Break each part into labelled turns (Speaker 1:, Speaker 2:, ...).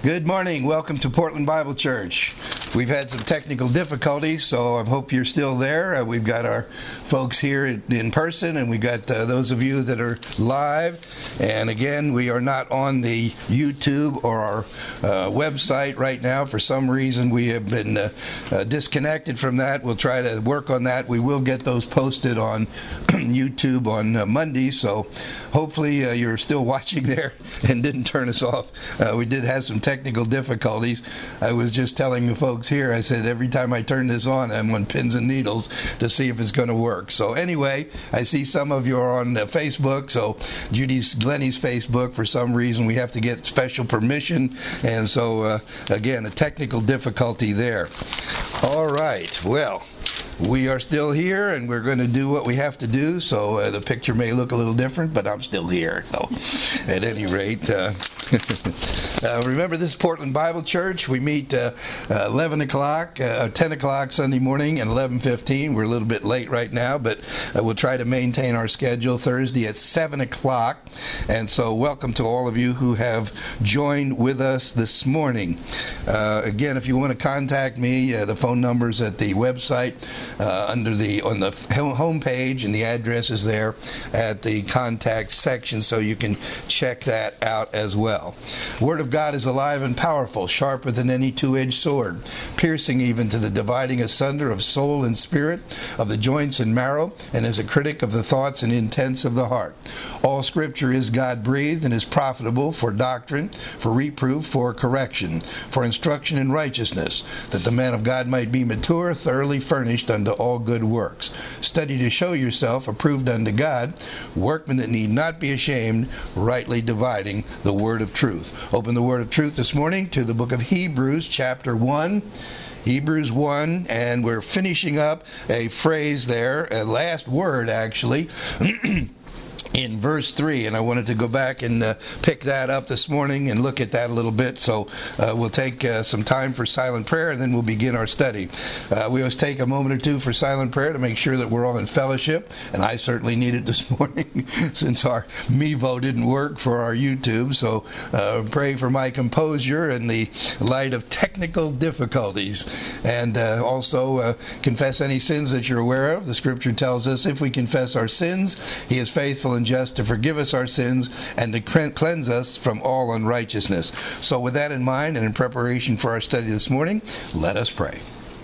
Speaker 1: Good morning. Welcome to Portland Bible Church. We've had some technical difficulties, so I hope you're still there. We've got our folks here in person, and we've got those of you that are live. And again, we are not on the YouTube or our website right now. For some reason, we have been disconnected from that. We'll try to work on that. We will get those posted on YouTube on Monday, so hopefully you're still watching there and didn't turn us off. We did have some technical difficulties. I was just telling the folks here, I said every time I turn this on, I'm on pins and needles to see if it's going to work. So anyway, I see some of you are on Facebook, so Glennie's Facebook, for some reason we have to get special permission, and so again, a technical difficulty there. All right, well, we are still here, and we're going to do what we have to do, so the picture may look a little different, but I'm still here. So at any rate, remember, this is Portland Bible Church. We meet 11 o'clock, 10 o'clock Sunday morning, and 11:15. We're a little bit late right now, but we'll try to maintain our schedule. Thursday at 7 o'clock. And so welcome to all of you who have joined with us this morning. Again, if you want to contact me, the phone number's at the website on the home page, and the address is there at the contact section, so you can check that out as well. Word of God is alive and powerful, sharper than any two-edged sword, piercing even to the dividing asunder of soul and spirit, of the joints and marrow, and is a critic of the thoughts and intents of the heart. All Scripture is God-breathed and is profitable for doctrine, for reproof, for correction, for instruction in righteousness, that the man of God might be mature, thoroughly furnished unto all good works. Study to show yourself approved unto God, workmen that need not be ashamed, rightly dividing the word of truth. Open the word of truth this morning to the book of Hebrews, chapter 1. Hebrews 1, and we're finishing up a phrase there, a last word actually, in verse 3, and I wanted to go back and pick that up this morning and look at that a little bit. So we'll take some time for silent prayer, and then we'll begin our study. We always take a moment or two for silent prayer to make sure that we're all in fellowship, and I certainly need it this morning since our Mevo didn't work for our YouTube. So pray for my composure in the light of technical difficulties, and also confess any sins that you're aware of. The Scripture tells us if we confess our sins, He is faithful and just to forgive us our sins and to cleanse us from all unrighteousness. So with that in mind, and in preparation for our study this morning, let us pray.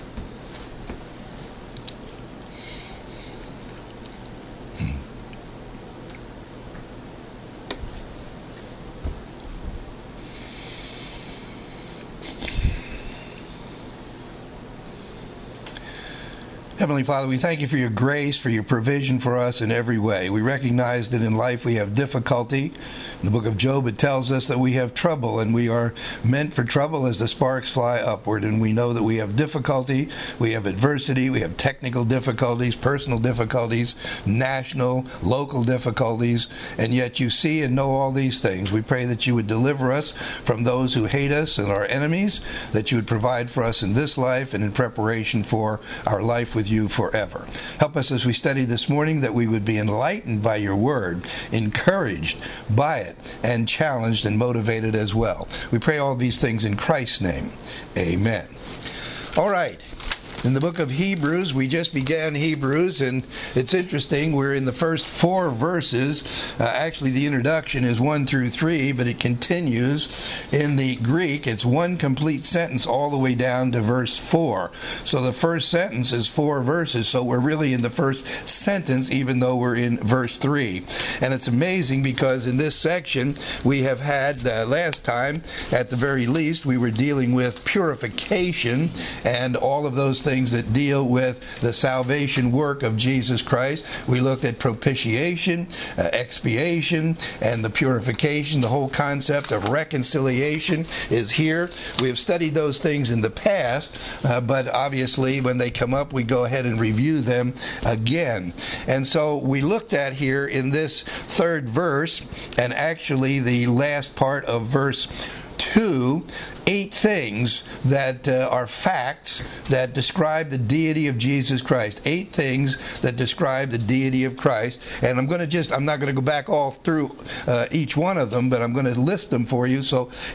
Speaker 1: Heavenly Father, we thank you for your grace, for your provision for us in every way. We recognize that in life we have difficulty. In the book of Job, it tells us that we have trouble, and we are meant for trouble as the sparks fly upward. And we know that we have difficulty, we have adversity, we have technical difficulties, personal difficulties, national, local difficulties, and yet you see and know all these things. We pray that you would deliver us from those who hate us and our enemies, that you would provide for us in this life and in preparation for our life with you forever. Help us as we study this morning that we would be enlightened by your word, encouraged by it, and challenged and motivated as well. We pray all these things in Christ's name. Amen. All right. In the book of Hebrews, we just began Hebrews, and it's interesting. We're in the first 4 verses. Actually, the introduction is 1 through 3, but it continues in the Greek. It's one complete sentence all the way down to verse 4. So the first sentence is 4 verses. So we're really in the first sentence, even though we're in verse 3. And it's amazing because in this section, we have had, last time, at the very least, we were dealing with purification and all of those things that deal with the salvation work of Jesus Christ. We looked at propitiation, expiation, and the purification. The whole concept of reconciliation is here. We have studied those things in the past, but obviously when they come up, we go ahead and review them again. And so we looked at here in this 3rd verse, and actually the last part of verse 2, 8 things that are facts that describe the deity of Jesus Christ. 8 things that describe the deity of Christ. And I'm not going to go back all through each one of them, but I'm going to list them for you. So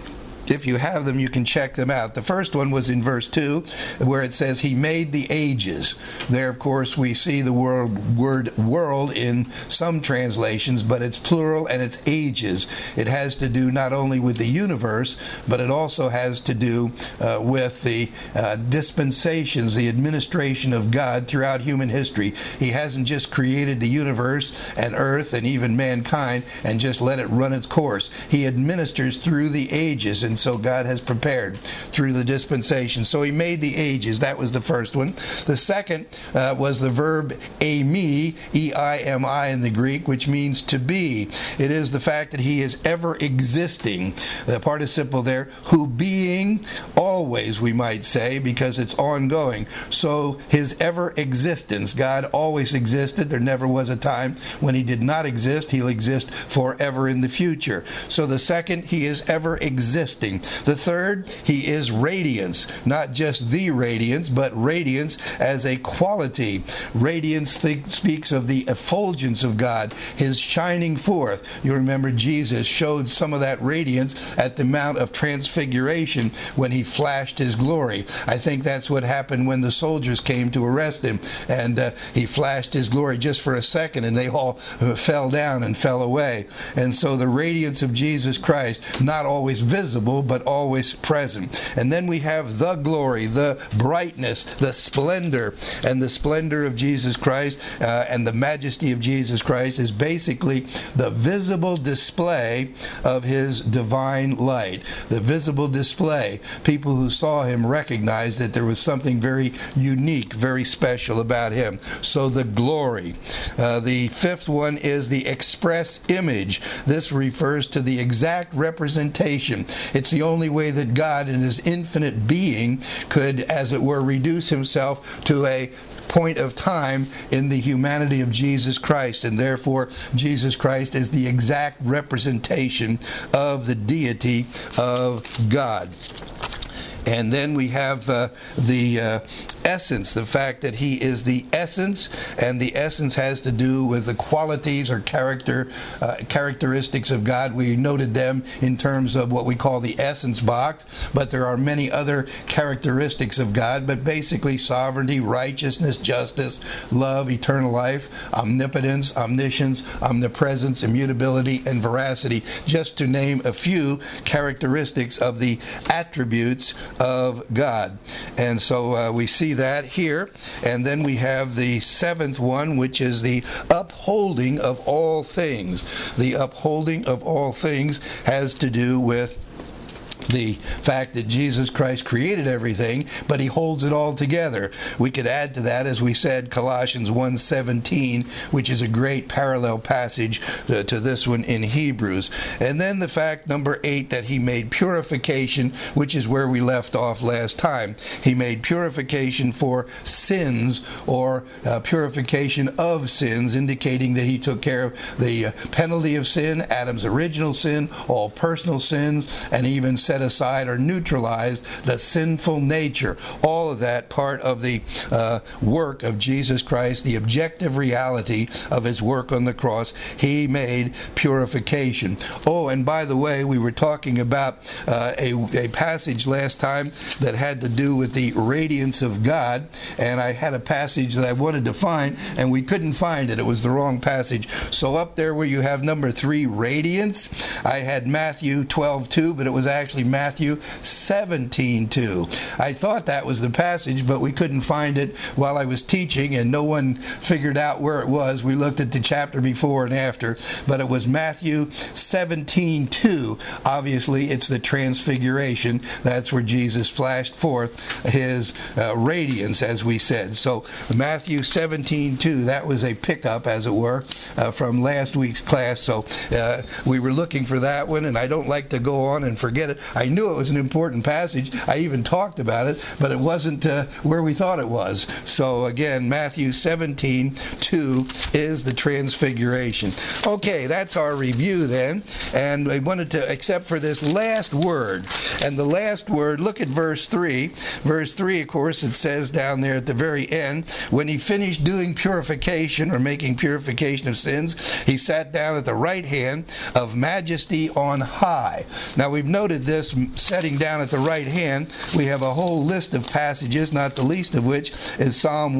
Speaker 1: if you have them, you can check them out. The first one was in verse 2, where it says, He made the ages. There, of course, we see the word world in some translations, but it's plural and it's ages. It has to do not only with the universe, but it also has to do with the dispensations, the administration of God throughout human history. He hasn't just created the universe and earth and even mankind and just let it run its course. He administers through the ages, and so God has prepared through the dispensation. So He made the ages. That was the first one. The second was the verb eimi, E-I-M-I in the Greek, which means to be. It is the fact that He is ever existing. The participle there, who being always, we might say, because it's ongoing. So His ever existence, God always existed. There never was a time when He did not exist. He'll exist forever in the future. So the second, He is ever existing. The third, He is radiance. Not just the radiance, but radiance as a quality. Radiance speaks of the effulgence of God, His shining forth. You remember Jesus showed some of that radiance at the Mount of Transfiguration when He flashed His glory. I think that's what happened when the soldiers came to arrest Him, and He flashed His glory just for a second, and they all fell down and fell away. And so the radiance of Jesus Christ, not always visible, but always present. And then we have the glory, the brightness, the splendor. And the splendor of Jesus Christ and the majesty of Jesus Christ is basically the visible display of His divine light. The visible display. People who saw Him recognized that there was something very unique, very special about Him. So the glory. The fifth one is the express image. This refers to the exact representation. It's the only way that God in His infinite being could, as it were, reduce Himself to a point of time in the humanity of Jesus Christ, and therefore Jesus Christ is the exact representation of the deity of God. And then we have the essence, the fact that He is the essence, and the essence has to do with the qualities or characteristics of God. We noted them in terms of what we call the essence box, but there are many other characteristics of God, but basically sovereignty, righteousness, justice, love, eternal life, omnipotence, omniscience, omnipresence, immutability, and veracity, just to name a few characteristics of the attributes of God. And so we see that here. And then we have the seventh one, which is the upholding of all things. The upholding of all things has to do with the fact that Jesus Christ created everything, but He holds it all together. We could add to that, as we said, Colossians 1:17, which is a great parallel passage to this one in Hebrews. And then the fact, number 8, that He made purification, which is where we left off last time. He made purification for sins, or purification of sins, indicating that He took care of the penalty of sin, Adam's original sin, all personal sins, and even set aside or neutralized the sinful nature. All of that part of the work of Jesus Christ, the objective reality of His work on the cross. He made purification. Oh, and by the way, we were talking about a passage last time that had to do with the radiance of God, and I had a passage that I wanted to find, and we couldn't find it. It was the wrong passage. So up there where you have number 3, radiance, I had Matthew 12:2, but it was actually Matthew 17:2. I thought that was the passage, but we couldn't find it while I was teaching, and no one figured out where it was. We looked at the chapter before and after, but it was Matthew 17:2. Obviously, it's the Transfiguration. That's where Jesus flashed forth His radiance, as we said. So Matthew 17:2, that was a pickup, as it were, from last week's class. So we were looking for that one, and I don't like to go on and forget it. I knew it was an important passage. I even talked about it, but it wasn't where we thought it was. So again, Matthew 17:2 is the Transfiguration. Okay, that's our review then. And I wanted to, except for this last word. And the last word, look at verse 3. Verse 3, of course, it says down there at the very end, when He finished doing purification, or making purification of sins, He sat down at the right hand of majesty on high. Now we've noted this this setting down at the right hand, we have a whole list of passages, not the least of which is Psalm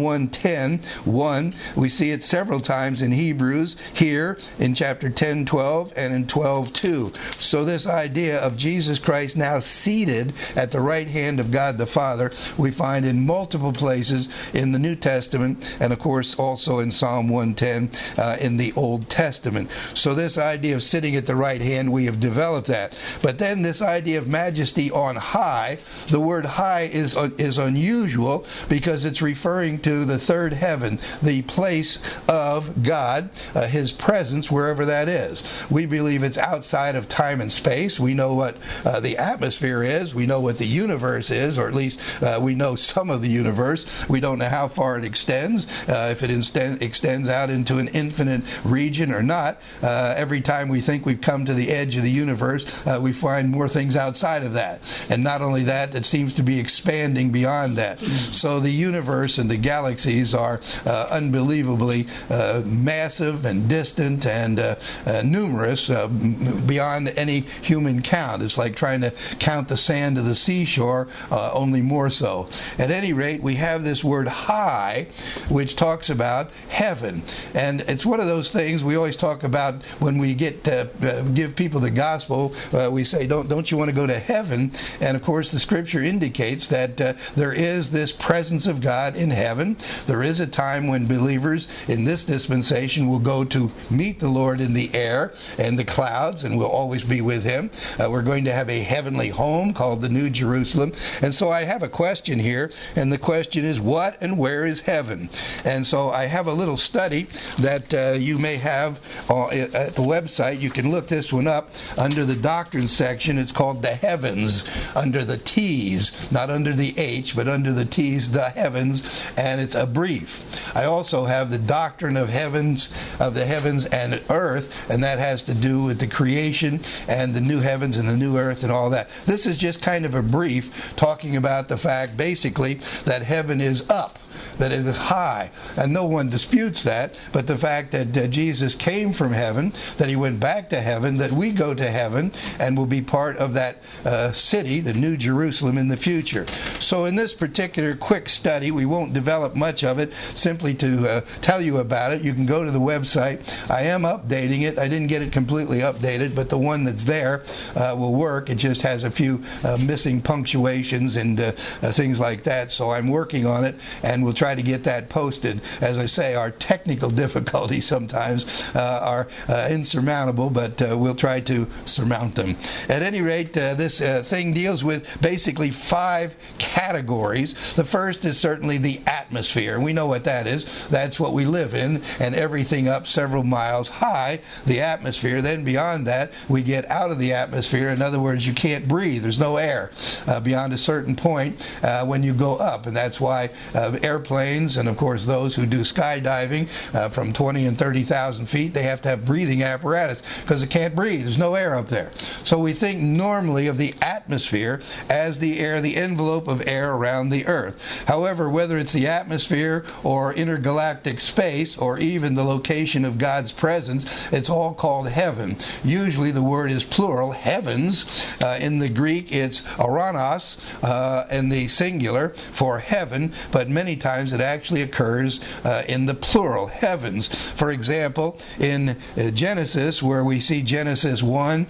Speaker 1: 110:1. We see it several times in Hebrews, here in chapter 10:12 and in 12:2. So this idea of Jesus Christ now seated at the right hand of God the Father, we find in multiple places in the New Testament, and of course also in Psalm 110 in the Old Testament. So this idea of sitting at the right hand, we have developed that. But then this idea of majesty on high, the word high is unusual because it's referring to the third heaven, the place of God, His presence, wherever that is. We believe it's outside of time and space. We know what the atmosphere is. We know what the universe is, or at least we know some of the universe. We don't know how far it extends, if it extends out into an infinite region or not. Every time we think we've come to the edge of the universe, we find more things outside of that. And not only that, it seems to be expanding beyond that. So the universe and the galaxies are unbelievably massive and distant and numerous beyond any human count. It's like trying to count the sand of the seashore, only more so. At any rate, we have this word high, which talks about heaven. And it's one of those things we always talk about when we get to give people the gospel. We say, don't you want to go to heaven? And of course, the scripture indicates that there is this presence of God in heaven. There is a time when believers in this dispensation will go to meet the Lord in the air and the clouds, and we'll always be with Him. We're going to have a heavenly home called the New Jerusalem. And so I have a question here, and the question is, what and where is heaven? And so I have a little study that you may have at the website. You can look this one up under the doctrine section. It's called The Heavens, under the T's, not under the H, but under the T's, The Heavens, and it's a brief. I also have the doctrine of the heavens and earth, and that has to do with the creation and the new heavens and the new earth and all that. This is just kind of a brief talking about the fact, basically, that heaven is up, that it is high, and no one disputes that, but the fact that Jesus came from heaven, that He went back to heaven, that we go to heaven and will be part of that city, the New Jerusalem, in the future. So in this particular quick study, we won't develop much of it, simply to tell you about it. You can go to the website. I am updating it. I didn't get it completely updated, but the one that's there will work. It just has a few missing punctuations and things like that, so I'm working on it, and we'll try to get that posted. As I say, our technical difficulties sometimes are insurmountable, but we'll try to surmount them. At any rate, this thing deals with basically 5 categories. The first is certainly the atmosphere, and we know what that is. That's what we live in, and everything up several miles high, the atmosphere. Then beyond that, we get out of the atmosphere. In other words, you can't breathe. There's no air beyond a certain point when you go up, and that's why airplanes, and of course those who do skydiving from 20 and 30,000 feet, they have to have breathing apparatus because they can't breathe. There's no air up there. So we think normally of the atmosphere as the air, the envelope of air around the earth. However, whether it's the atmosphere or intergalactic space or even the location of God's presence, it's all called heaven. Usually the word is plural, heavens. In the Greek, it's oranos in the singular for heaven, but many times it actually occurs in the plural, heavens. For example, in Genesis, where we see Genesis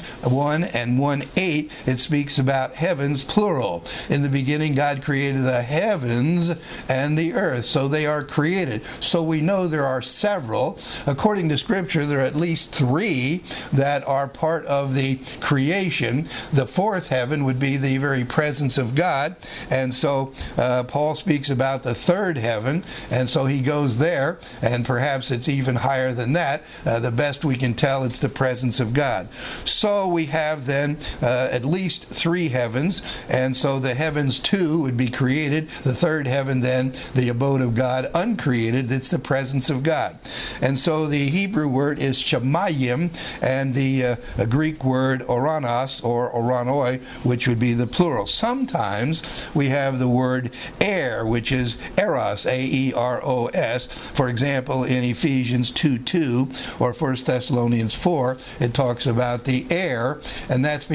Speaker 1: 1:1 and 1:8, it speaks about heavens, plural. In the beginning, God created the heavens and the earth, so they are created. So we know there are several. According to Scripture, there are at least 3 that are part of the creation. The 4th heaven would be the very presence of God, and so Paul speaks about the 3rd heaven, and so he goes there, and perhaps it's even higher than that. The best we can tell, it's the presence of God. So we have then at least 3 heavens, and so the heavens too would be created. The 3rd heaven then, the abode of God, uncreated. It's the presence of God. And so the Hebrew word is shamayim, and the Greek word oranos or oranoi, which would be the plural. Sometimes we have the word air, which is eros, A-E-R-O-S. For example, in Ephesians 2:2 or 1 Thessalonians 4, it talks about the air, and that's because we're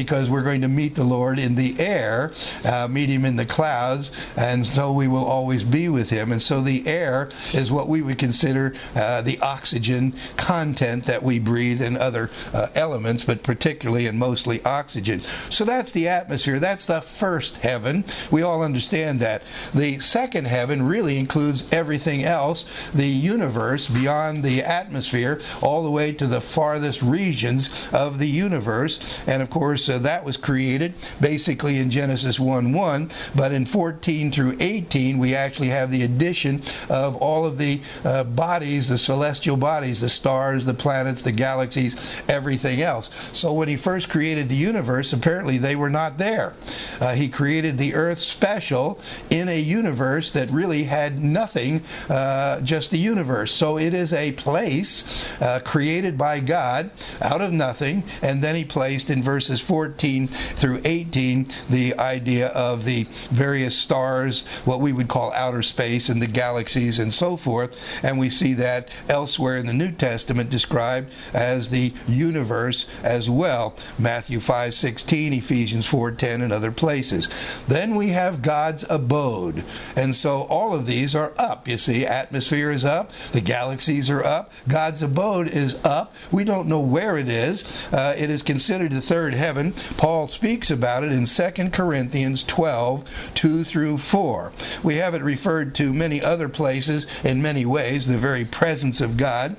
Speaker 1: we're going to meet the Lord in the air, meet him in the clouds, and so we will always be with him. And so the air is what we would consider the oxygen content that we breathe, and other elements, but particularly and mostly oxygen. So that's the atmosphere. That's the first heaven. We all understand that. The second heaven really includes everything else, the universe beyond the atmosphere, all the way to the farthest regions of the universe. And of course, that was created basically in Genesis 1:1, but in 14 through 18, we actually have the addition of all of the bodies, the celestial bodies, the stars, the planets, the galaxies, everything else. So when he first created the universe, apparently they were not there. He created the earth special in a universe that really had nothing, just the universe. So it is a place created by God out of nothing, and then he placed in verses 14 through 18 the idea of the various stars, what we would call outer space, and the galaxies and so forth. And we see that elsewhere in the New Testament described as the universe as well. Matthew 5:16, Ephesians 4:10, and other places. Then we have God's abode. And so all of these are up. You see, atmosphere is up, the galaxies are up, God's abode is up. We don't know where it is. It is considered the third heaven. Paul speaks about it in 2 Corinthians 12:2 through 4. We have it referred to many other places in many ways, the very presence of God.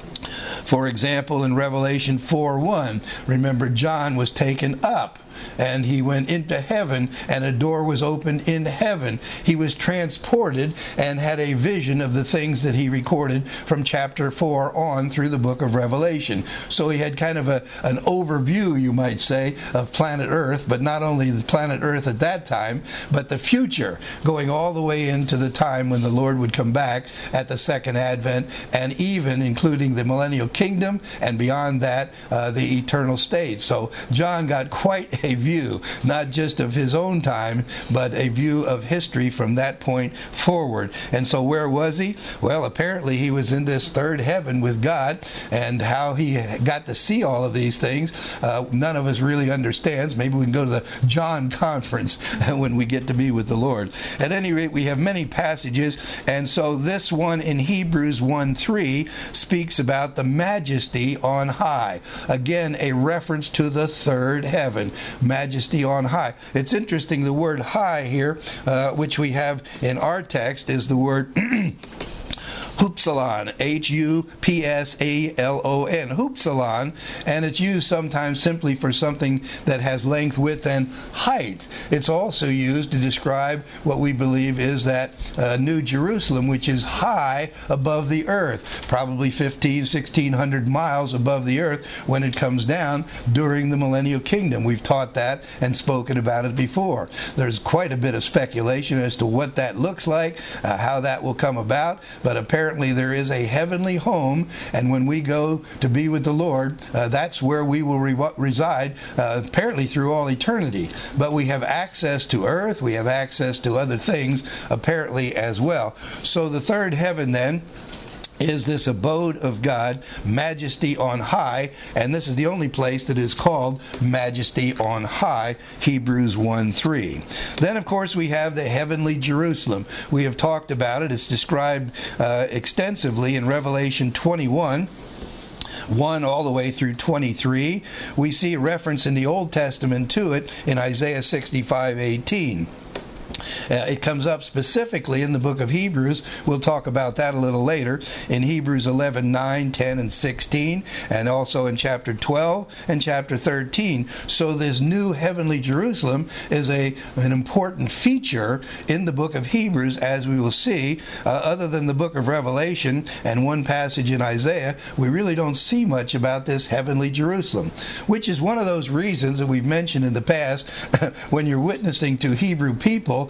Speaker 1: For example, in Revelation 4:1, remember John was taken up and he went into heaven, and a door was opened in heaven. He was transported and had a vision of the things that he recorded from chapter 4 on through the book of Revelation. So he had kind of an overview, you might say, of planet Earth, but not only the planet Earth at that time, but the future, going all the way into the time when the Lord would come back at the second advent, and even including the millennial kingdom, and beyond that, the eternal state. So John got quite a view, not just of his own time, but a view of history from that point forward. And so where was he? Well, apparently he was in this third heaven with God, and how he got to see all of these things, none of us really understands. Maybe we can go to the John conference when we get to be with the Lord. At any rate, we have many passages, and so this one in Hebrews 1:3 speaks about the majesty on high. Again, a reference to the third heaven. Majesty on high. It's interesting, the word high here, which we have in our text, is the word Hupsalon, Hupsalon, Hupsalon, and it's used sometimes simply for something that has length, width, and height. It's also used to describe what we believe is that New Jerusalem, which is high above the earth, probably 1,600 miles above the earth when it comes down during the millennial kingdom. We've taught that and spoken about it before. There's quite a bit of speculation as to what that looks like, how that will come about, but apparently there is a heavenly home, and when we go to be with the Lord, that's where we will reside, apparently through all eternity. But we have access to earth, we have access to other things, apparently as well. So the third heaven then is this abode of God, majesty on high, and this is the only place that is called majesty on high, Hebrews 1:3. Then, of course, we have the heavenly Jerusalem. We have talked about it. It's described extensively in Revelation 21:1 all the way through 23. We see a reference in the Old Testament to it in Isaiah 65:18. It comes up specifically in the book of Hebrews. We'll talk about that a little later. In Hebrews 11:9, 10, and 16, and also in chapter 12 and chapter 13. So this new heavenly Jerusalem is an important feature in the book of Hebrews, as we will see. Other than the book of Revelation and one passage in Isaiah, we really don't see much about this heavenly Jerusalem, which is one of those reasons that we've mentioned in the past when you're witnessing to Hebrew people,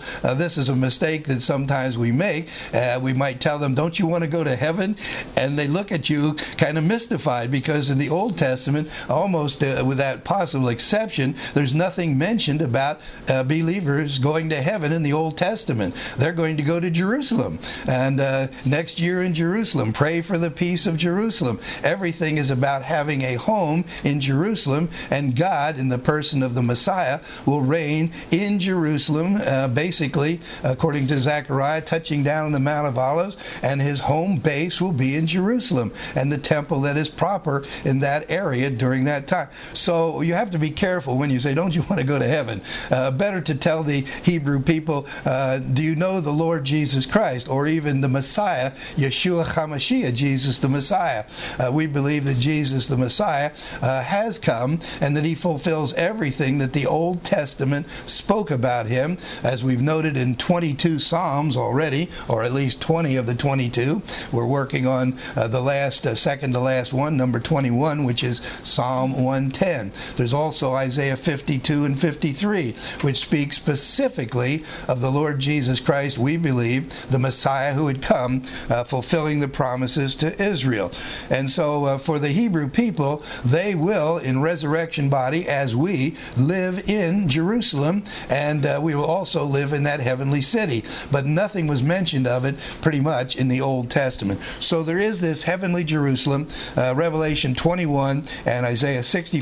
Speaker 1: this is a mistake that sometimes we make. We might tell them, don't you want to go to heaven? And they look at you kind of mystified, because in the Old Testament, almost with that possible exception, there's nothing mentioned about believers going to heaven in the Old Testament. They're going to go to Jerusalem, and next year in Jerusalem. Pray for the peace of Jerusalem. Everything is about having a home in Jerusalem, and God, in the person of the Messiah, will reign in Jerusalem, basically, according to Zechariah, touching down on the Mount of Olives, and his home base will be in Jerusalem, and the temple that is proper in that area during that time. So you have to be careful when you say, don't you want to go to heaven? Better to tell the Hebrew people, do you know the Lord Jesus Christ, or even the Messiah, Yeshua HaMashiach, Jesus the Messiah. We believe that Jesus the Messiah has come, and that he fulfills everything that the Old Testament spoke about him, as we've noted in 22 Psalms already, or at least 20 of the 22. We're working on the last, second to last one, number 21, which is Psalm 110. There's also Isaiah 52 and 53, which speaks specifically of the Lord Jesus Christ, we believe, the Messiah who had come, fulfilling the promises to Israel. And so for the Hebrew people, they will, in resurrection body, as we, live in Jerusalem, and we will also live in that heavenly city. But nothing was mentioned of it, pretty much, in the Old Testament. So there is this heavenly Jerusalem, Revelation 21 and Isaiah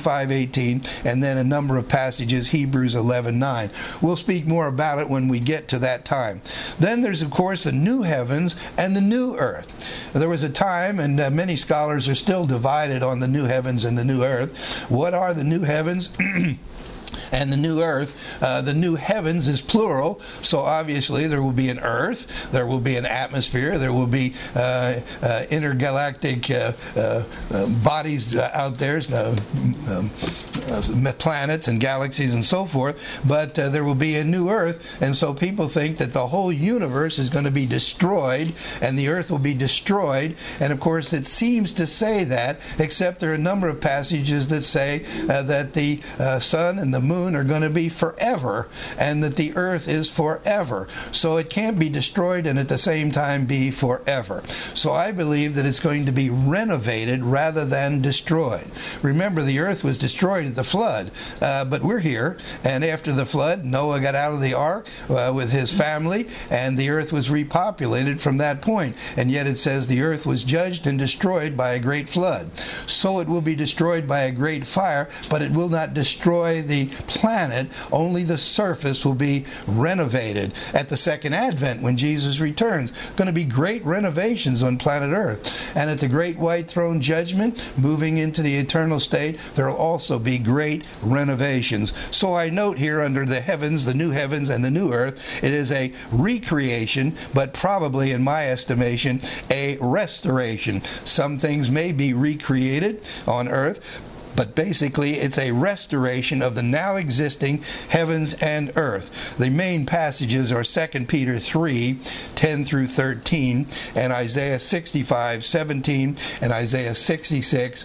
Speaker 1: 65:18, and then a number of passages, Hebrews 11:9. We'll speak more about it when we get to that time. Then there's, of course, the new heavens and the new earth. There was a time, and many scholars are still divided on the new heavens and the new earth. What are the new heavens? And the new earth? The new heavens is plural, so obviously there will be an earth, there will be an atmosphere, there will be intergalactic bodies out there, planets and galaxies and so forth, but there will be a new earth, and so people think that the whole universe is going to be destroyed, and the earth will be destroyed, and of course it seems to say that, except there are a number of passages that say that the sun and the moon are going to be forever, and that the earth is forever. So it can't be destroyed and at the same time be forever. So I believe that it's going to be renovated rather than destroyed. Remember, the earth was destroyed at the flood, but we're here, and after the flood, Noah got out of the ark with his family, and the earth was repopulated from that point. And yet it says the earth was judged and destroyed by a great flood. So it will be destroyed by a great fire, but it will not destroy the planet. Only the surface will be renovated. At the second advent, when Jesus returns, going to be great renovations on planet Earth. And at the great white throne judgment, moving into the eternal state, there will also be great renovations. So I note here under the heavens, the new heavens and the new earth, it is a recreation, but probably, in my estimation, a restoration. Some things may be recreated on earth, but basically it's a restoration of the now existing heavens and earth. The main passages are 2 Peter 3, 10 through 13, and Isaiah 65, 17, and Isaiah 66,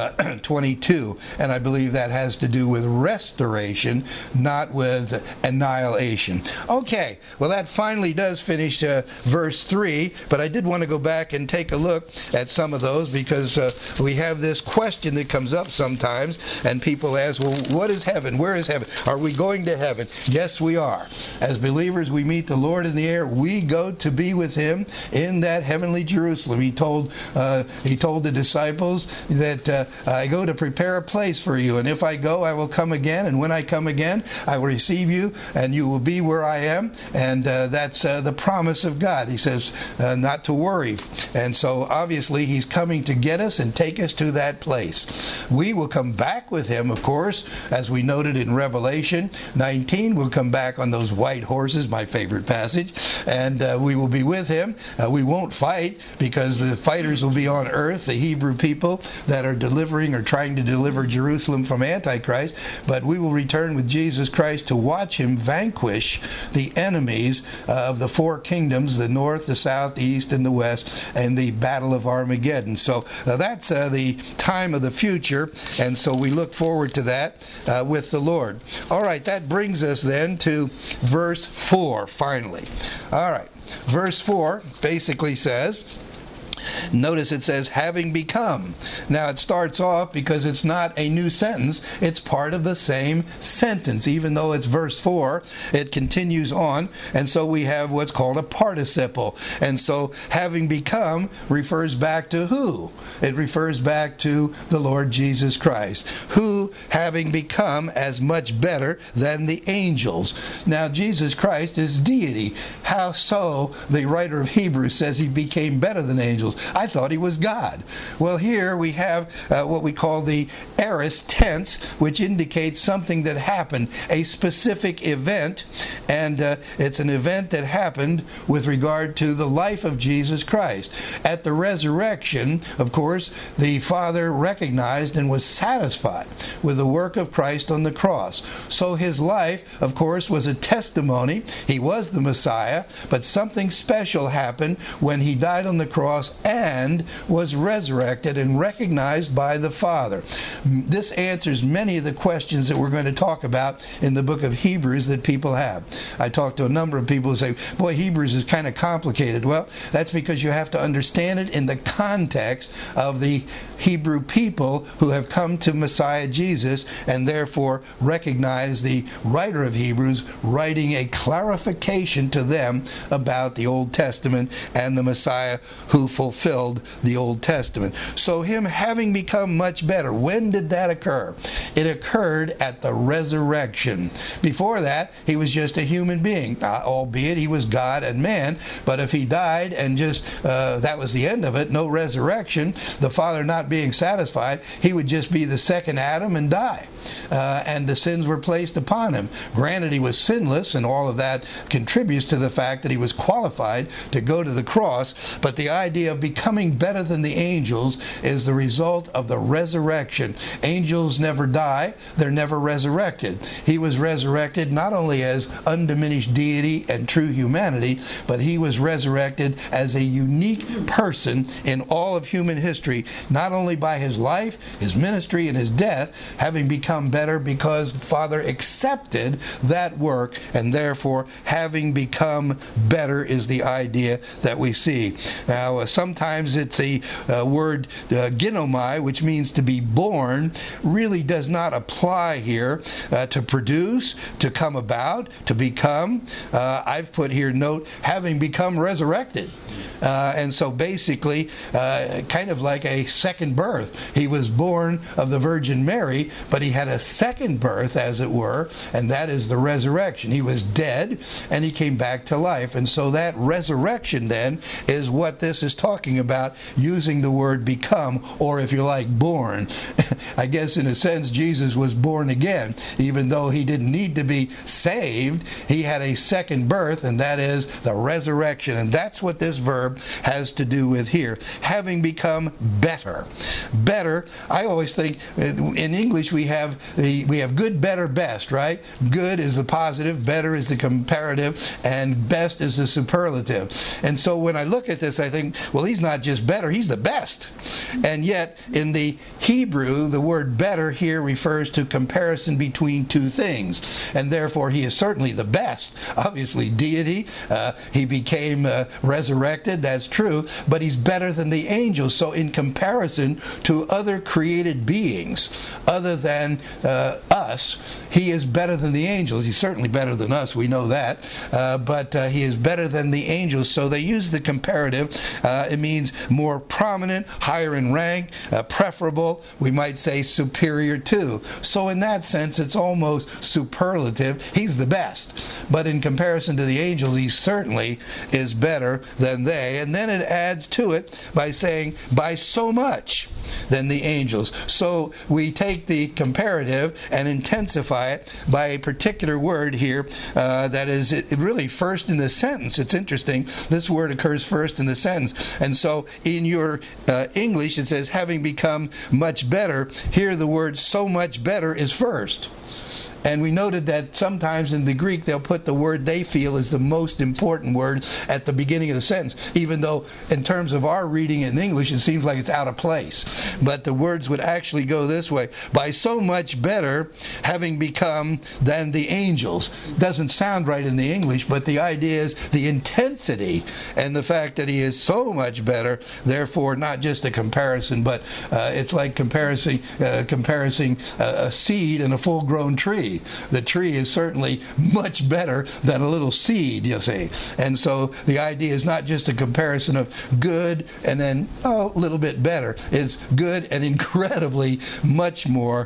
Speaker 1: 22. And I believe that has to do with restoration, not with annihilation. Okay, well that finally does finish verse 3, but I did want to go back and take a look at some of those, because we have this question that comes up sometimes, and people ask, well, what is heaven? Where is heaven? Are we going to heaven? Yes, we are. As believers, we meet the Lord in the air. We go to be with him in that heavenly Jerusalem. He told the disciples that I go to prepare a place for you, and if I go, I will come again, and when I come again, I will receive you, and you will be where I am. And that's the promise of God. He says not to worry. And so obviously he's coming to get us and take us to that place. We will come back with him, of course, as we noted in Revelation 19. We'll come back on those white horses, my favorite passage, and we will be with him. We won't fight, because the fighters will be on earth, the Hebrew people that are delivering or trying to deliver Jerusalem from Antichrist, but we will return with Jesus Christ to watch him vanquish the enemies of the four kingdoms, the north, the south, the east, and the west, and the battle of Armageddon. So that's the time of the future. And so we look forward to that with the Lord. All right, that brings us then to verse 4, finally. All right, verse 4 basically says, notice it says, having become. Now it starts off because it's not a new sentence. It's part of the same sentence. Even though it's verse 4, it continues on. And so we have what's called a participle. And so having become refers back to who? It refers back to the Lord Jesus Christ, who having become as much better than the angels. Now Jesus Christ is deity. How so? The writer of Hebrews says he became better than angels. I thought he was God. Well, here we have what we call the aorist tense, which indicates something that happened, a specific event, and it's an event that happened with regard to the life of Jesus Christ. At the resurrection, of course, the Father recognized and was satisfied with the work of Christ on the cross. So his life, of course, was a testimony. He was the Messiah, but something special happened when he died on the cross and was resurrected and recognized by the Father. This answers many of the questions that we're going to talk about in the book of Hebrews that people have. I talked to a number of people who say, boy, Hebrews is kind of complicated. Well, that's because you have to understand it in the context of the Hebrew people who have come to Messiah Jesus and therefore recognize the writer of Hebrews writing a clarification to them about the Old Testament and the Messiah who fulfilled the Old Testament. So him having become much better, when did that occur? It occurred at the resurrection. Before that, he was just a human being, albeit he was God and man, but if he died and just that was the end of it, no resurrection, the Father not being satisfied, he would just be the second Adam and die. And the sins were placed upon him. Granted, he was sinless, and all of that contributes to the fact that he was qualified to go to the cross, but the idea of becoming better than the angels is the result of the resurrection. Angels never die, they're never resurrected. He was resurrected not only as undiminished deity and true humanity, but he was resurrected as a unique person in all of human history, not only by his life, his ministry, and his death, having become better because Father accepted that work, and therefore having become better is the idea that we see. Now, sometimes it's the word ginomai, which means to be born, really does not apply here to produce, to come about, to become. I've put here, note, having become resurrected. And so basically, kind of like a second birth. He was born of the Virgin Mary, but he had a second birth, as it were, and that is the resurrection. He was dead, and he came back to life. And so that resurrection, then, is what this is talking about, using the word become, or if you like, born. I guess in a sense, Jesus was born again. Even though he didn't need to be saved, he had a second birth, and that is the resurrection. And that's what this verb has to do with here. Having become better. Better, I always think, in English we have good, better, best, right? Good is the positive, better is the comparative, and best is the superlative. And so when I look at this, I think, well, he's not just better, he's the best. And yet, in the Hebrew, the word better here refers to comparison between two things. And therefore, he is certainly the best. Obviously, deity, he became resurrected, that's true, but he's better than the angels. So in comparison to other created beings, other than us, he is better than the angels. He's certainly better than us, we know that, but he is better than the angels. So they use the comparative. It means more prominent, higher in rank, preferable, we might say superior to. So in that sense, it's almost superlative. He's the best. But in comparison to the angels, he certainly is better than they. And then it adds to it by saying, by so much than the angels. So we take the comparative and intensify it by a particular word here that is really first in the sentence. It's interesting. This word occurs first in the sentence. And so in your English, it says, having become much better. Here the word so much better is first. And we noted that sometimes in the Greek they'll put the word they feel is the most important word at the beginning of the sentence, even though in terms of our reading in English it seems like it's out of place. But the words would actually go this way: by so much better having become than the angels. Doesn't sound right in the English, but the idea is the intensity and the fact that he is so much better, therefore not just a comparison, but it's like comparing a seed and a full-grown tree. The tree is certainly much better than a little seed, you see. And so the idea is not just a comparison of good and then, a little bit better. It's good and incredibly much more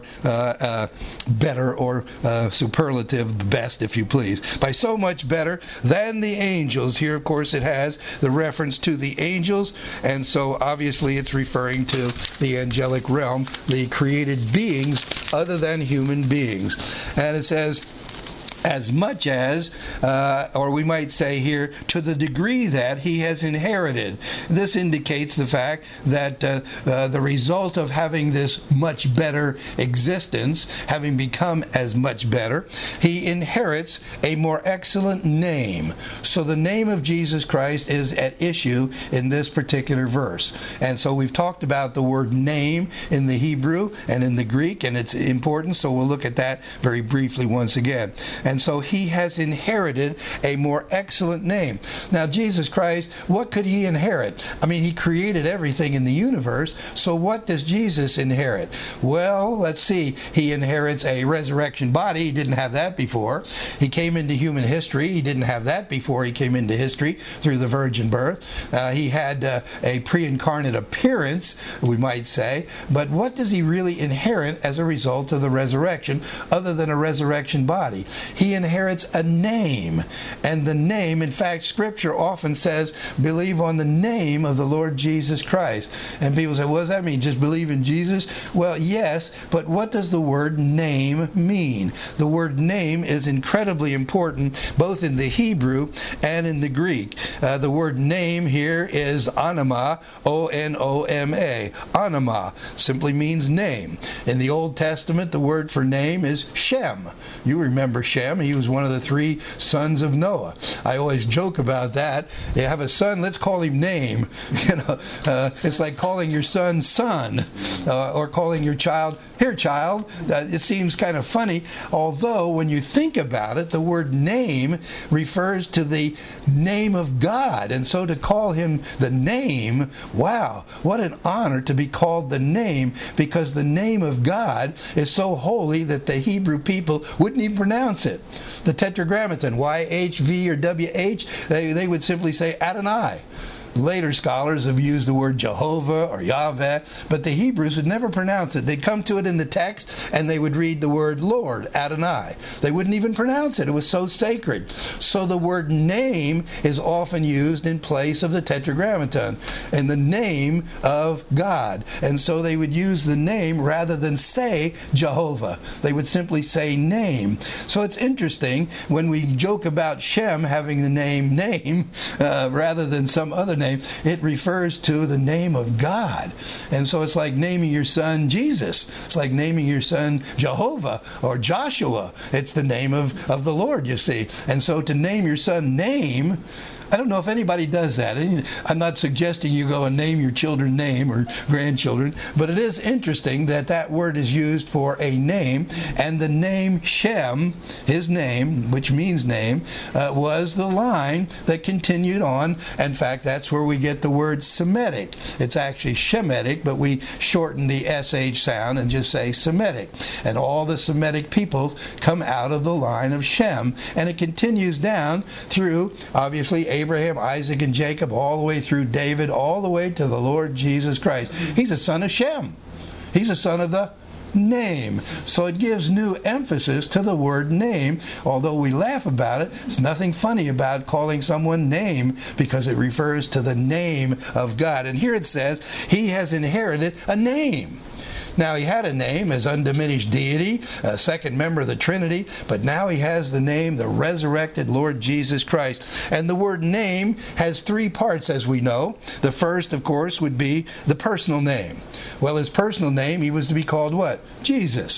Speaker 1: better, or superlative, best, if you please. By so much better than the angels. Here, of course, it has the reference to the angels, and so obviously it's referring to the angelic realm, the created beings other than human beings. And it says, as much as, or we might say here, to the degree that he has inherited. This indicates the fact that the result of having this much better existence, having become as much better, he inherits a more excellent name. So the name of Jesus Christ is at issue in this particular verse. And so we've talked about the word name in the Hebrew and in the Greek, and it's important, so we'll look at that very briefly once again. And so he has inherited a more excellent name. Now, Jesus Christ, what could he inherit? I mean, he created everything in the universe, so what does Jesus inherit? Well, let's see. He inherits a resurrection body. He didn't have that before. He came into human history. He didn't have that before he came into history through the virgin birth. He had a pre-incarnate appearance, we might say, but what does he really inherit as a result of the resurrection, other than a resurrection body? He inherits a name, and the name, in fact, Scripture often says, believe on the name of the Lord Jesus Christ. And people say, what does that mean? Just believe in Jesus? Well, yes, but what does the word name mean? The word name is incredibly important, both in the Hebrew and in the Greek. The word name here is onoma, O-N-O-M-A. Onoma simply means name. In the Old Testament, the word for name is Shem. You remember Shem. He was one of the three sons of Noah. I always joke about that. You have a son, let's call him name. It's like calling your son, or calling your child, here, child. It seems kind of funny, although when you think about it, the word name refers to the name of God. And so to call him the name, wow, what an honor to be called the name, because the name of God is so holy that the Hebrew people wouldn't even pronounce it. The Tetragrammaton, Y-H, V, or W-H, they would simply say Adonai. Later scholars have used the word Jehovah or Yahweh, but the Hebrews would never pronounce it. They'd come to it in the text, and they would read the word Lord, Adonai. They wouldn't even pronounce it. It was so sacred. So the word name is often used in place of the Tetragrammaton, in the name of God. And so they would use the name rather than say Jehovah. They would simply say name. So it's interesting when we joke about Shem having the name rather than some other name. It refers to the name of God. And so it's like naming your son Jesus. It's like naming your son Jehovah or Joshua. It's the name of the Lord, you see. And so to name your son name, I don't know if anybody does that. I'm not suggesting you go and name your children name or grandchildren, but it is interesting that that word is used for a name, and the name Shem, his name, which means name, was the line that continued on. In fact, that's where we get the word Semitic. It's actually Shemitic, but we shorten the SH sound and just say Semitic. And all the Semitic peoples come out of the line of Shem, and it continues down through, obviously, Abraham, Isaac, and Jacob, all the way through David, all the way to the Lord Jesus Christ. He's a son of Shem. He's a son of the name. So it gives new emphasis to the word name. Although we laugh about it, there's nothing funny about calling someone name, because it refers to the name of God. And here it says, he has inherited a name. Now, he had a name as undiminished deity, a second member of the Trinity, but now he has the name, the resurrected Lord Jesus Christ. And the word name has three parts, as we know. The first, of course, would be the personal name. Well, his personal name, he was to be called what? Jesus.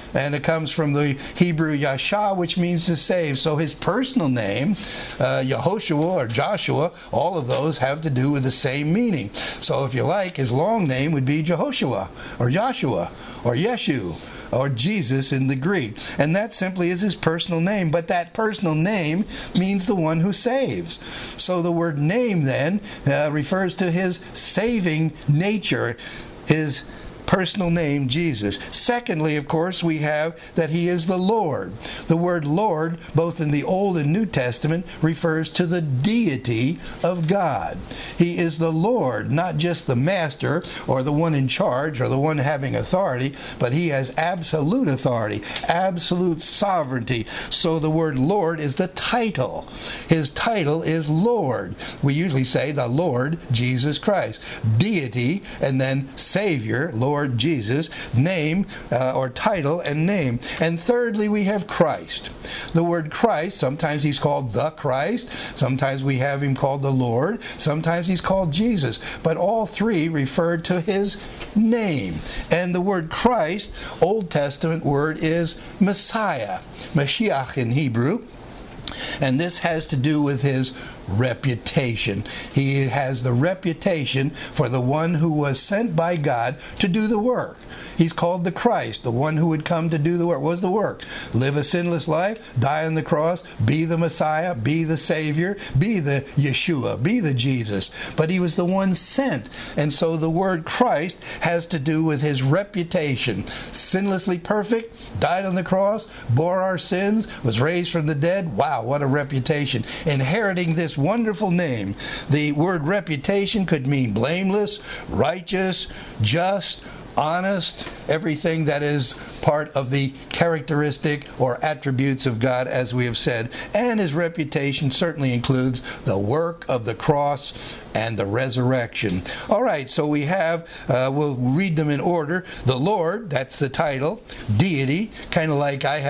Speaker 1: and it comes from the Hebrew Yasha, which means to save. So his personal name, Yehoshua or Joshua, all of those have to do with the same meaning. So if you like, his long name would be Jehoshua or Joshua or Yeshu or Jesus in the Greek. And that simply is his personal name. But that personal name means the one who saves. So the word name then refers to his saving nature, his personal name, Jesus. Secondly, of course, we have that he is the Lord. The word Lord, both in the Old and New Testament, refers to the deity of God. He is the Lord, not just the master or the one in charge or the one having authority, but he has absolute authority, absolute sovereignty. So the word Lord is the title. His title is Lord. We usually say the Lord Jesus Christ. Deity, and then Savior, Lord Jesus, name or title and name. And thirdly, we have Christ. The word Christ, sometimes he's called the Christ, sometimes we have him called the Lord, sometimes he's called Jesus, but all three refer to his name. And the word Christ, Old Testament word, is Messiah, Mashiach in Hebrew. And this has to do with his reputation. He has the reputation for the one who was sent by God to do the work. He's called the Christ, the one who would come to do the work. What was the work? Live a sinless life, die on the cross, be the Messiah, be the Savior, be the Yeshua, be the Jesus. But he was the one sent. And so the word Christ has to do with his reputation. Sinlessly perfect, died on the cross, bore our sins, was raised from the dead. Wow, what a reputation. Inheriting this wonderful name. The word reputation could mean blameless, righteous, just, honest, everything that is part of the characteristic or attributes of God, as we have said. And his reputation certainly includes the work of the cross and the resurrection. All right, so we have, we'll read them in order. The Lord, that's the title. Deity, kind of like I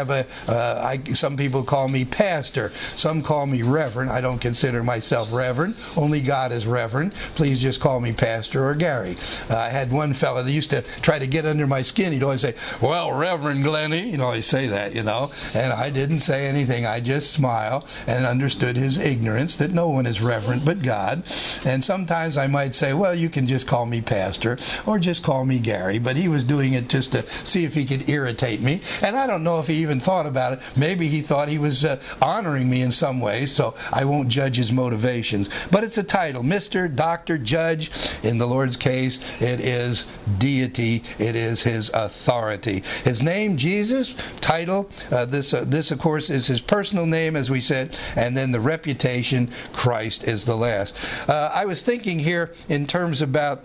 Speaker 1: have some people call me pastor. Some call me reverend. I don't consider myself reverend. Only God is reverend. Please just call me Pastor or Gary. I had one fellow that used to try to get under my skin. He'd always say, well, Reverend Glennie, he'd always say that, and I didn't say anything. I just smiled and understood his ignorance that no one is reverent but God. And sometimes I might say, well, you can just call me Pastor or just call me Gary. But he was doing it just to see if he could irritate me. And I don't know if he even thought about it. Maybe he thought he was honoring me in some way, so I won't judge his motivations. But it's a title, Mr., Dr., Judge. In the Lord's case, it is deity. It is his authority. His name, Jesus. Title, this of course is his personal name, as we said. And then the reputation, Christ, is the last. I was thinking here in terms about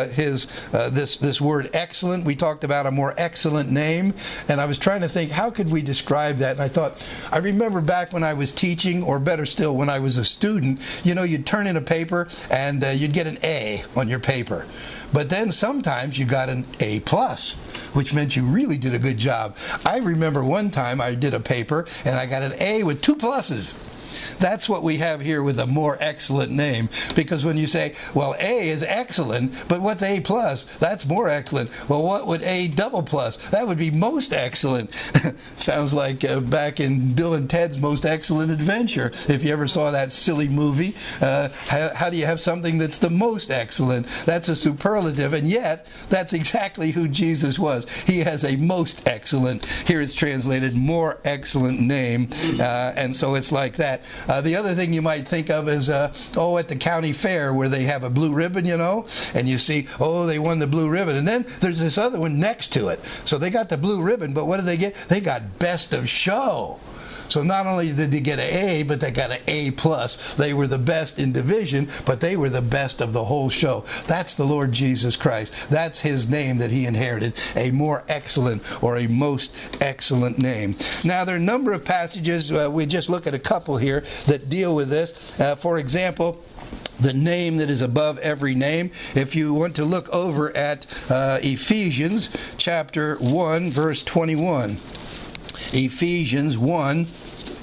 Speaker 1: this word excellent. We talked about a more excellent name, and I was trying to think, how could we describe that? And I thought, I remember back when I was teaching, or better still, when I was a student, you'd turn in a paper and you'd get an A on your paper. But then sometimes you got an A+, which meant you really did a good job. I remember one time I did a paper and I got an A with 2 pluses. That's what we have here with a more excellent name. Because when you say, well, A is excellent, but what's A+? That's more excellent. Well, what would A++? That would be most excellent. Sounds like back in Bill and Ted's Most Excellent Adventure. If you ever saw that silly movie, how do you have something that's the most excellent? That's a superlative, and yet that's exactly who Jesus was. He has a most excellent, here it's translated, more excellent name, and so it's like that. The other thing you might think of is, at the county fair where they have a blue ribbon, and you see, they won the blue ribbon. And then there's this other one next to it. So they got the blue ribbon, but what did they get? They got best of show. So not only did they get an A, but they got an A+. They were the best in division, but they were the best of the whole show. That's the Lord Jesus Christ. That's his name that he inherited, a more excellent or a most excellent name. Now, there are a number of passages, we just look at a couple here that deal with this. For example, the name that is above every name. If you want to look over at Ephesians chapter 1, verse 21. Ephesians 1,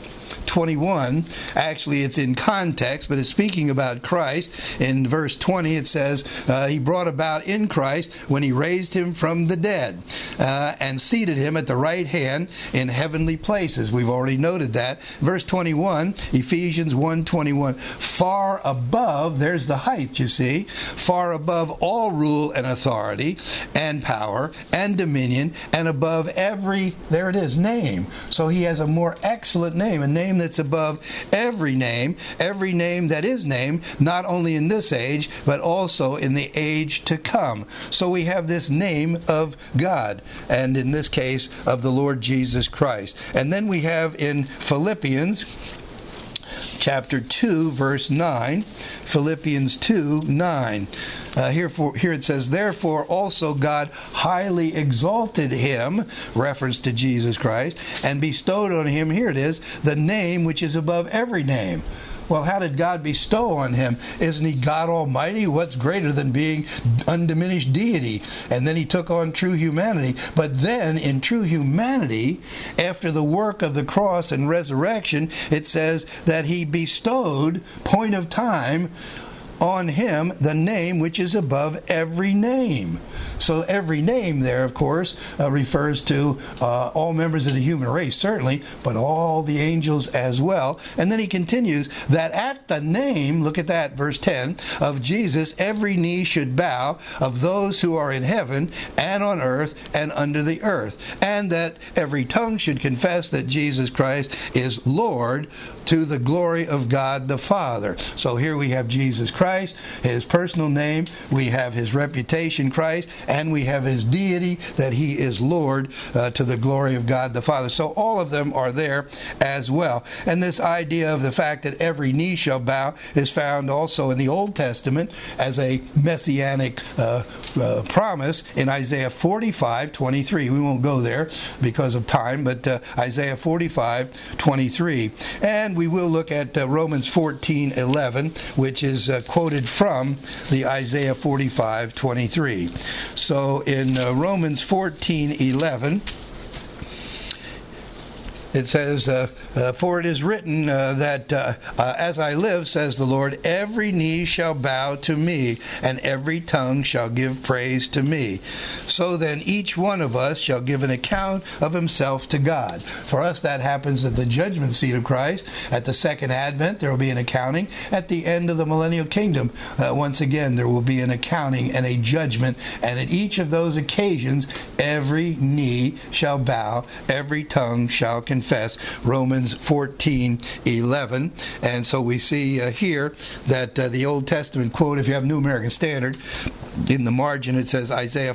Speaker 1: 21, actually it's in context, but it's speaking about Christ. In verse 20 it says, he brought about in Christ when he raised him from the dead and seated him at the right hand in heavenly places. We've already noted that. Verse 21, Ephesians 1:21, far above, there's the height, you see, far above all rule and authority and power and dominion, and above every, there it is, name. So he has a more excellent name, a name that's above every name that is named, not only in this age, but also in the age to come. So we have this name of God, and in this case, of the Lord Jesus Christ. And then we have in Philippians chapter 2, verse 9, Philippians 2:9. Here it says, therefore also God highly exalted him, reference to Jesus Christ, and bestowed on him, here it is, the name which is above every name. Well, how did God bestow on him? Isn't he God Almighty? What's greater than being undiminished deity? And then he took on true humanity. But then, in true humanity, after the work of the cross and resurrection, it says that he bestowed, point of time, on him the name which is above every name. So every name there, of course, refers to all members of the human race, certainly, but all the angels as well. And then he continues that at the name, look at that, verse 10, of Jesus, every knee should bow, of those who are in heaven and on earth and under the earth, and that every tongue should confess that Jesus Christ is Lord, to the glory of God the Father. So here we have Jesus Christ, his personal name, we have his reputation, Christ, and we have his deity, that he is Lord, to the glory of God the Father. So all of them are there as well. And this idea of the fact that every knee shall bow is found also in the Old Testament as a messianic promise in Isaiah 45:23. We won't go there because of time, but Isaiah 45:23. And we will look at Romans 14:11, which is quoted from the Isaiah 45:23. So in Romans 14:11, it says, for it is written that as I live, says the Lord, every knee shall bow to me, and every tongue shall give praise to me. So then each one of us shall give an account of himself to God. For us, that happens at the judgment seat of Christ. At the second advent, there will be an accounting. At the end of the millennial kingdom, once again, there will be an accounting and a judgment. And at each of those occasions, every knee shall bow, every tongue shall confess. Romans 14:11. And so we see here that the Old Testament quote, if you have New American Standard, in the margin it says Isaiah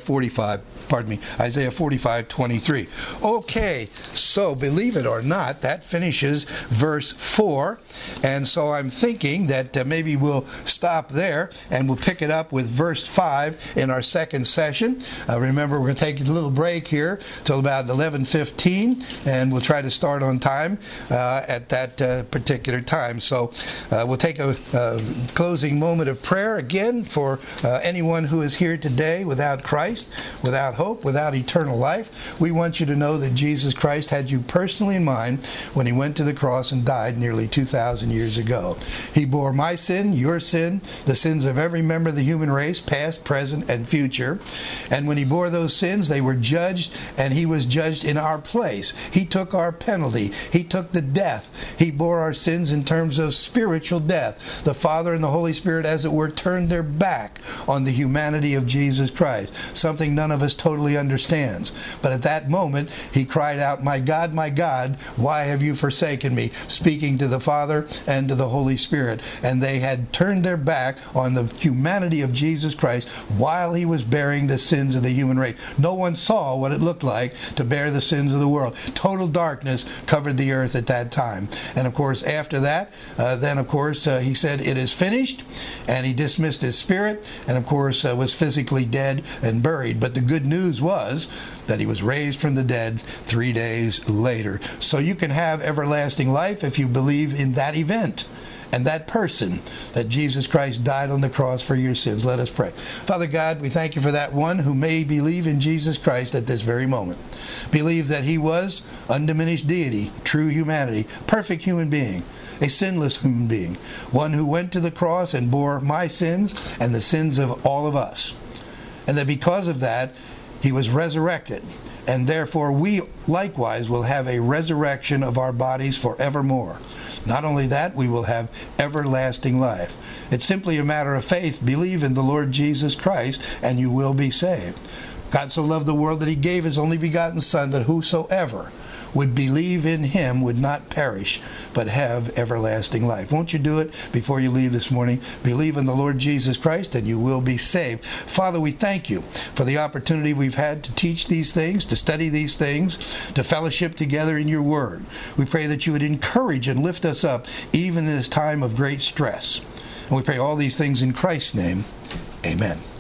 Speaker 1: 45:23. Okay, so believe it or not, that finishes verse 4. And so I'm thinking that maybe we'll stop there and we'll pick it up with verse 5 in our second session. Remember, we're going to take a little break here till about 11:15, and we'll try to start on time at that particular time. So we'll take a closing moment of prayer again for anyone who is here today without Christ, without hope, without eternal life. We want you to know that Jesus Christ had you personally in mind when he went to the cross and died nearly 2,000 years ago. He bore my sin, your sin, the sins of every member of the human race, past, present, and future. And when he bore those sins, they were judged, and he was judged in our place. He took our penalty. He took the death. He bore our sins in terms of spiritual death. The Father and the Holy Spirit, as it were, turned their back on the humanity of Jesus Christ, something none of us totally understands. But at that moment, he cried out, my God, why have you forsaken me?" speaking to the Father and to the Holy Spirit. And they had turned their back on the humanity of Jesus Christ while he was bearing the sins of the human race. No one saw what it looked like to bear the sins of the world. Total darkness covered the earth at that time. And of course, after that, he said, "It is finished," and he dismissed his spirit, and of course was physically dead and buried. But the good news was that he was raised from the dead 3 days later. So you can have everlasting life if you believe in that event. and that person, that Jesus Christ died on the cross for your sins. Let us pray. Father God, we thank you for that one who may believe in Jesus Christ at this very moment. Believe that he was undiminished deity, true humanity, perfect human being, a sinless human being, one who went to the cross and bore my sins and the sins of all of us. And that because of that, he was resurrected. And therefore we likewise will have a resurrection of our bodies forevermore. Not only that, we will have everlasting life. It's simply a matter of faith. Believe in the Lord Jesus Christ, and you will be saved. God so loved the world that he gave his only begotten Son, that whosoever would believe in him would not perish, but have everlasting life. Won't you do it before you leave this morning? Believe in the Lord Jesus Christ, and you will be saved. Father, we thank you for the opportunity we've had to teach these things, to study these things, to fellowship together in your word. We pray that you would encourage and lift us up, even in this time of great stress. And we pray all these things in Christ's name. Amen.